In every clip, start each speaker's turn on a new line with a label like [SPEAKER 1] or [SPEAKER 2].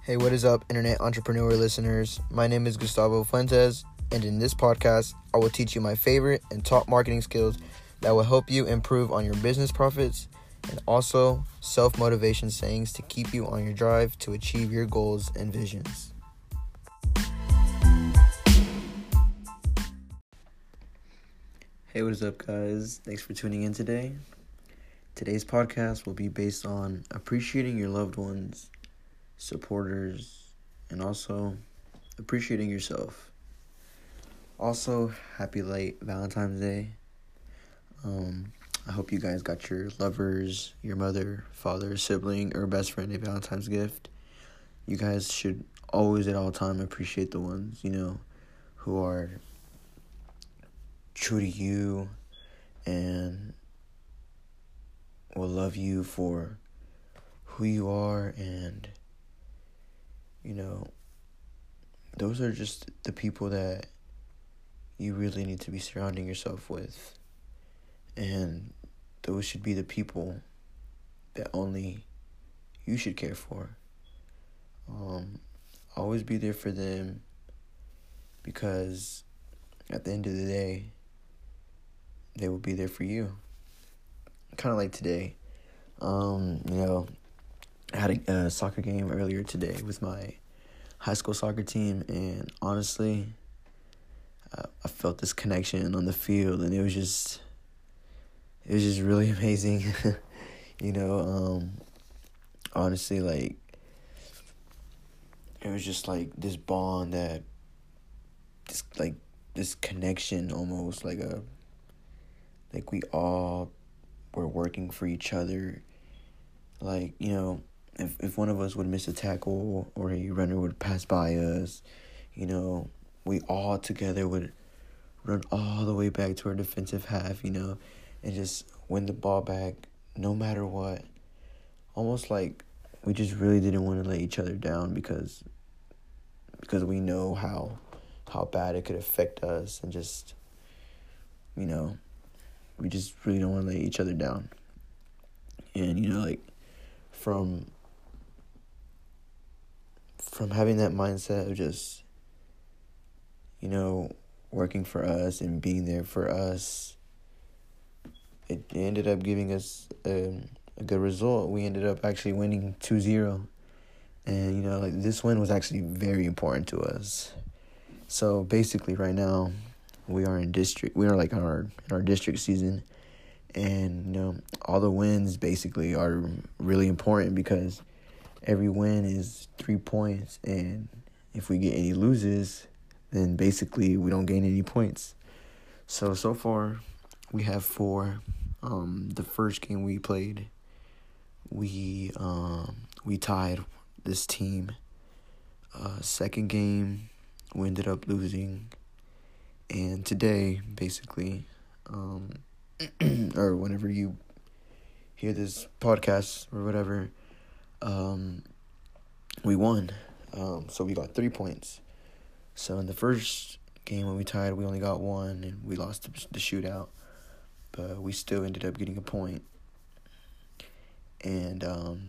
[SPEAKER 1] Hey, what is up, internet entrepreneur listeners? My name is Gustavo Fuentes, and in this podcast, I will teach you my favorite and top marketing skills that will help you improve on your business profits and also self-motivation sayings to keep you on your drive to achieve your goals and visions. Hey, what is up, guys? Thanks for tuning in today. Today's podcast will be based on appreciating your loved ones, supporters, and also appreciating yourself. Also, happy late Valentine's Day. I hope you guys got your lovers, your mother, father, sibling, or best friend a Valentine's gift. You guys should always at all time appreciate the ones, who are true to you and will love you for who you are, and those are just the people that you really need to be surrounding yourself with. And those should be the people that only you should care for. Always be there for them, because at the end of the day, they will be there for you. Kind of like today. I had a soccer game earlier today with my high school soccer team, and honestly, I felt this connection on the field, and it was just really amazing. Honestly, like, it was just like this bond, that this connection, almost like we all were working for each other. Like, if one of us would miss a tackle or a runner would pass by us, we all together would run all the way back to our defensive half, and just win the ball back no matter what. Almost like we just really didn't want to let each other down, because we know how bad it could affect us, and just, we just really don't want to let each other down. And, from having that mindset of just, working for us and being there for us, it ended up giving us a good result. We ended up actually winning 2-0. And, this win was actually very important to us. So basically right now, we are in our district season. And, all the wins basically are really important, because every win is 3 points. And if we get any loses, then basically we don't gain any points. So far, we have 4. The first game we played, we tied this team. Second game, we ended up losing. And today, basically, or whenever you hear this podcast or whatever, we won. So we got 3 points. So in the first game when we tied, we only got 1, and we lost the shootout. But we still ended up getting a point. And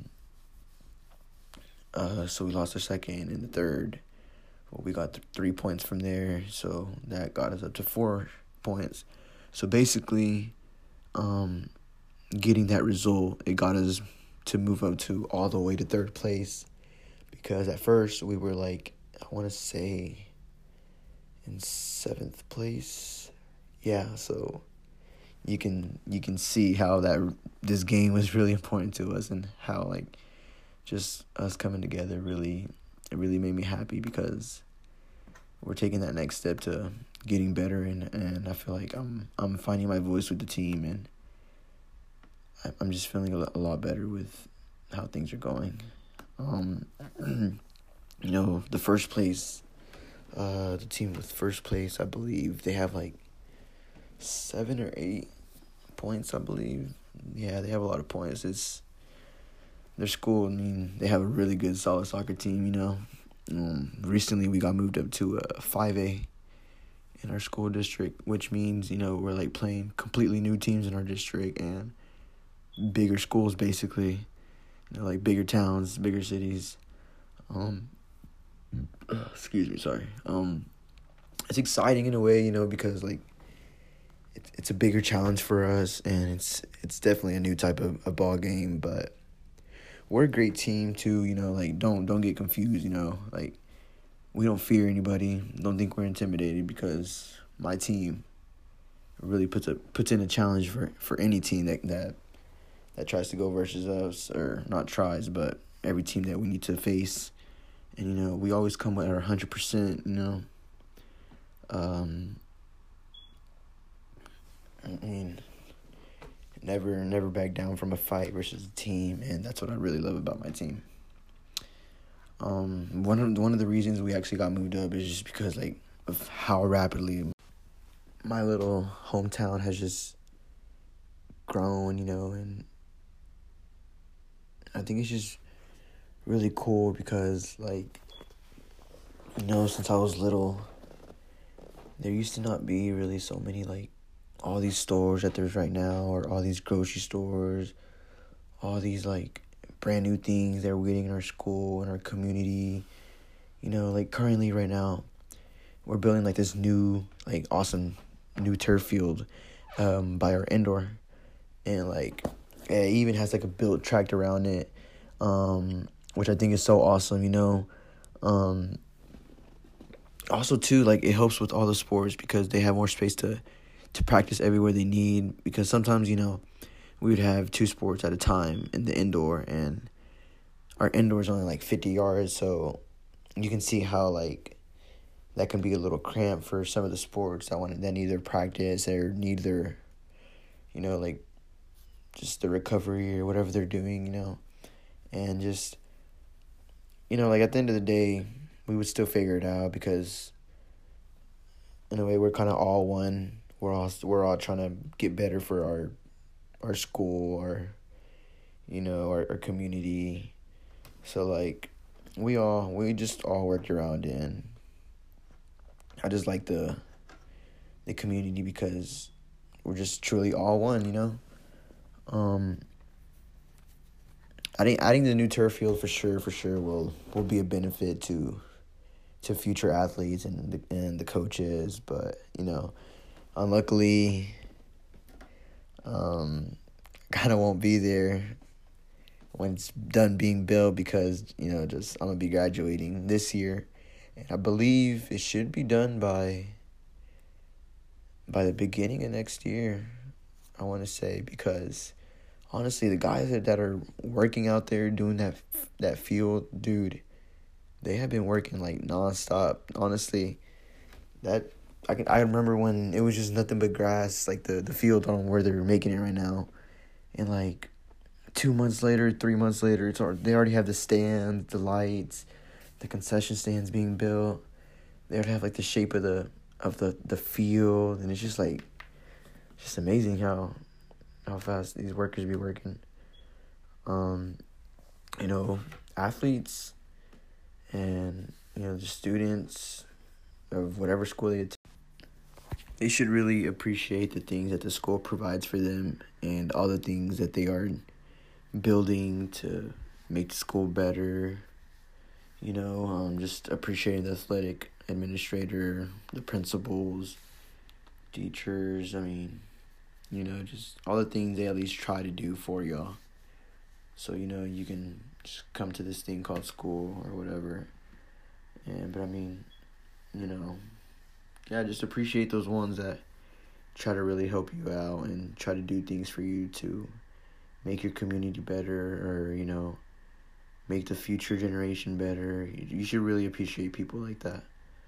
[SPEAKER 1] so we lost the second and the third. Well, we got 3 points from there, so that got us up to 4 points. So basically, getting that result, it got us to move up to all the way to 3rd place. Because at first we were I want to say in 7th place. Yeah, so you can see how this game was really important to us, and how just us coming together it really made me happy, because we're taking that next step to getting better, and I feel like I'm finding my voice with the team, and I'm just feeling a lot better with how things are going. The first place, the team with first place, I believe they have 7 or 8 points, I believe. Yeah, they have a lot of points. It's their school. They have a really good, solid soccer team. Recently we got moved up to 5A in our school district, which means we're playing completely new teams in our district and bigger schools, basically. Bigger towns, bigger cities. Um, excuse me, sorry. It's exciting in a way, because like it's a bigger challenge for us, and it's definitely a new type of a ball game. But we're a great team too, like don't get confused, like we don't fear anybody. Don't think we're intimidated, because my team really puts in a challenge for any team that tries to go versus us, or not tries, but every team that we need to face. And we always come with our 100%. I mean, never back down from a fight versus a team, and that's what I really love about my team. One of the reasons we actually got moved up is just because like of how rapidly my little hometown has just grown, and I think it's just really cool because like since I was little, there used to not be really so many like all these stores that there's right now, or all these grocery stores, all these like brand new things that we're getting in our school and our community. Like currently right now, we're building like this new, like awesome new turf field by our indoor. And like it even has like a built track around it, which I think is so awesome, Also too, like it helps with all the sports because they have more space to practice everywhere they need, because sometimes, we would have 2 sports at a time in the indoor, and our indoor is only like 50 yards, so you can see how like that can be a little cramped for some of the sports that need their practice or need their, like just the recovery or whatever they're doing, and just, like at the end of the day, we would still figure it out, because in a way we're kind of all one. We're all trying to get better for our school, our community. So like we just all worked around it, and I just like the community because we're just truly all one, Adding the new turf field for sure will be a benefit to future athletes and the coaches, but unluckily, kind of won't be there when it's done being built, because just I'm gonna be graduating this year, and I believe it should be done by the beginning of next year, I want to say, because honestly, the guys that are working out there doing that field, dude, they have been working like nonstop. Honestly, I remember when it was just nothing but grass, like the field on where they're making it right now, and like 2 months later, 3 months later, they already have the stands, the lights, the concession stands being built. They already have like the shape of the field, and it's just like amazing how fast these workers be working. Athletes and the students of whatever school they attend, they should really appreciate the things that the school provides for them and all the things that they are building to make the school better. Just appreciating the athletic administrator, the principals, teachers. I mean, just all the things they at least try to do for y'all. So, you can just come to this thing called school or whatever. But I mean, yeah, just appreciate those ones that try to really help you out and try to do things for you to make your community better, or, make the future generation better. You should really appreciate people like that.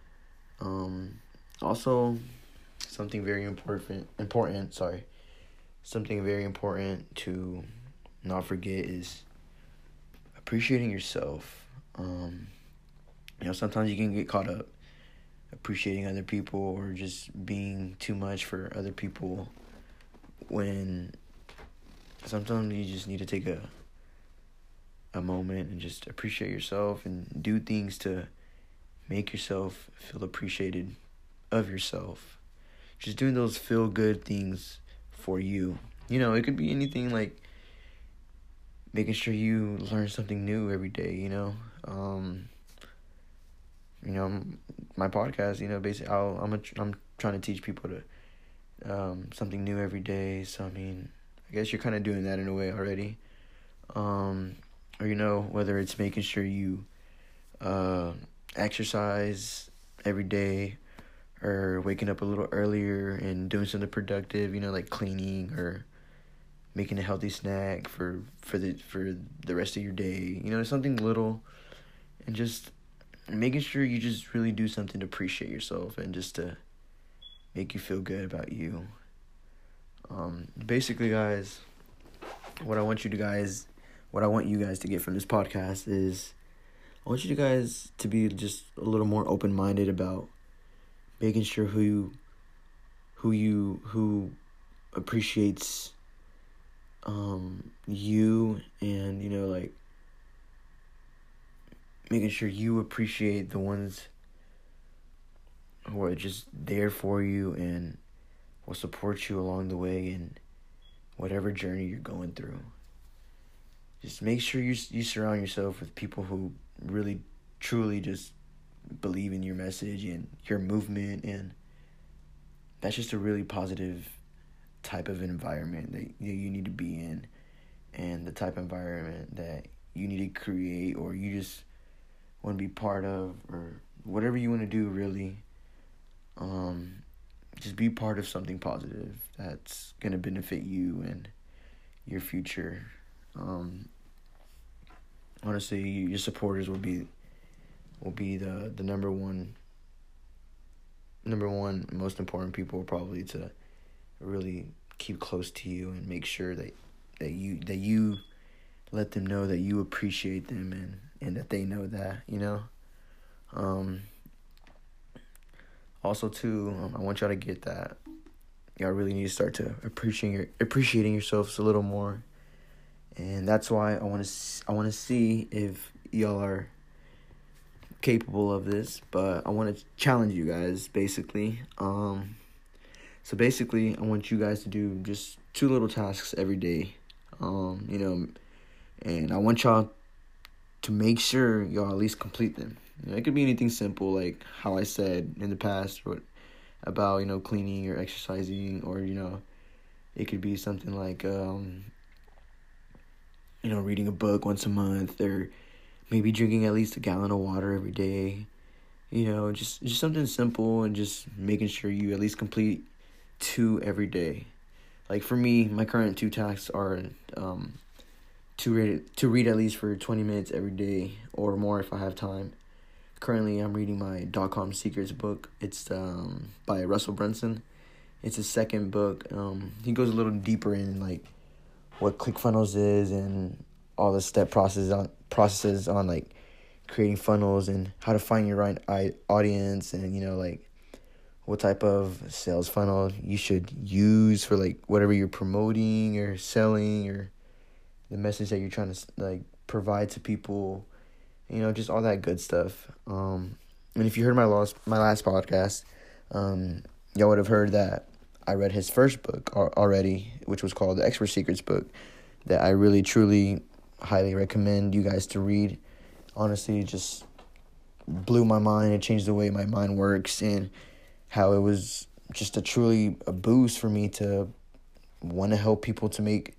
[SPEAKER 1] Also, something very important, something very important to not forget is appreciating yourself. Sometimes you can get caught up appreciating other people or just being too much for other people, when sometimes you just need to take a moment and just appreciate yourself and do things to make yourself feel appreciated of yourself. Just doing those feel good things for you. It could be anything, like making sure you learn something new every day, You know, my podcast, you know, basically, I'm trying to teach people to something new every day. So I mean, I guess you're kind of doing that in a way already. Or you know, whether it's making sure you exercise every day, or waking up a little earlier and doing something productive, you know, like cleaning or making a healthy snack for the rest of your day. You know, something little, and just making sure you just really do something to appreciate yourself and just to make you feel good about you. Basically, guys, what I want you guys to get from this podcast is I want you guys to be just a little more open-minded about making sure who appreciates you, and you know, like making sure you appreciate the ones who are just there for you and will support you along the way in whatever journey you're going through. Just make sure you surround yourself with people who really truly just believe in your message and your movement, and that's just a really positive type of environment that you need to be in, and the type of environment that you need to create, or you just want to be part of, or whatever you want to do, really. Just be part of something positive that's going to benefit you and your future. Honestly, your supporters will be the number one most important people, probably, to really keep close to you and make sure that you let them know that you appreciate them, and that they know that, you know. Also, too, I want y'all to get that y'all really need to start to appreciating yourselves a little more, and that's why I want to see if y'all are capable of this. But I want to challenge you guys, basically. So basically, I want you guys to do just 2 little tasks every day, you know, and I want y'all to make sure y'all at least complete them. You know, it could be anything simple, like how I said in the past, about, you know, cleaning or exercising, or, you know, it could be something like, you know, reading a book once a month, or maybe drinking at least a gallon of water every day. You know, just something simple, and just making sure you at least complete 2 every day. Like for me, my current 2 tasks are to read at least for 20 minutes every day, or more if I have time. Currently, I'm reading my .com Secrets book. It's by Russell Brunson. It's his second book. He goes a little deeper in like what ClickFunnels is, and all the step processes on like creating funnels, and how to find your right audience, and, you know, like what type of sales funnel you should use for like whatever you're promoting or selling, or the message that you're trying to like provide to people. You know, just all that good stuff. And if you heard my last podcast, y'all would have heard that I read his first book already, which was called The Expert Secrets book, that I really, truly, highly recommend you guys to read. Honestly, it just blew my mind. It changed the way my mind works, and how it was just a boost for me to want to help people to make,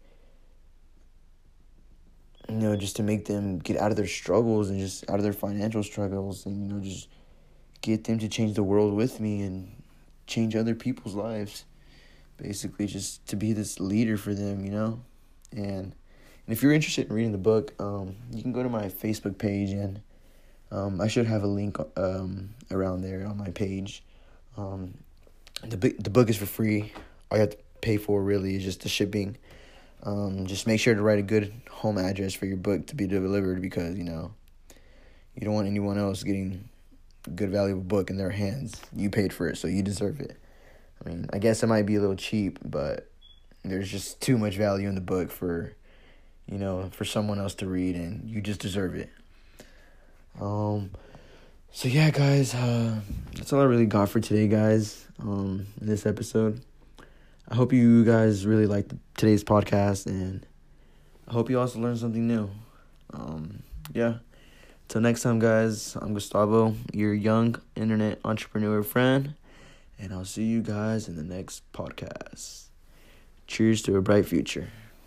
[SPEAKER 1] you know, just to make them get out of their struggles, and just out of their financial struggles, and, you know, just get them to change the world with me and change other people's lives. Basically, just to be this leader for them, you know. And if you're interested in reading the book, you can go to my Facebook page, and I should have a link around there on my page. The book is for free. All you have to pay for really is just the shipping. Just make sure to write a good home address for your book to be delivered, because, you know, you don't want anyone else getting a good, valuable book in their hands. You paid for it, so you deserve it. I mean, I guess it might be a little cheap, but there's just too much value in the book for, you know, for someone else to read, and you just deserve it. So yeah, guys, that's all I really got for today, guys, in this episode. I hope you guys really liked today's podcast, and I hope you also learned something new. Yeah. Till next time, guys, I'm Gustavo, your young internet entrepreneur friend, and I'll see you guys in the next podcast. Cheers to a bright future.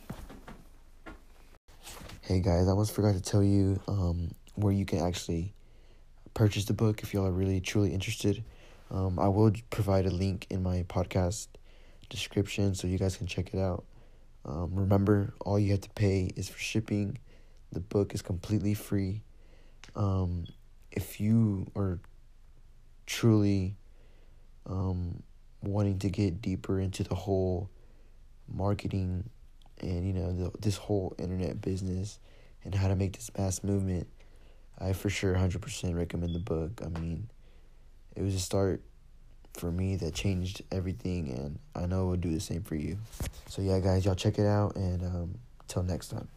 [SPEAKER 1] Hey guys, I almost forgot to tell you where you can actually purchase the book if y'all are really truly interested. I will provide a link in my podcast description so you guys can check it out. Remember, all you have to pay is for shipping. The book is completely free. If you are truly wanting to get deeper into the whole marketing and this whole internet business and how to make this mass movement, I for sure 100% recommend the book. I mean, it was a start for me that changed everything, and I know it will do the same for you. So yeah, guys, y'all check it out, and till next time.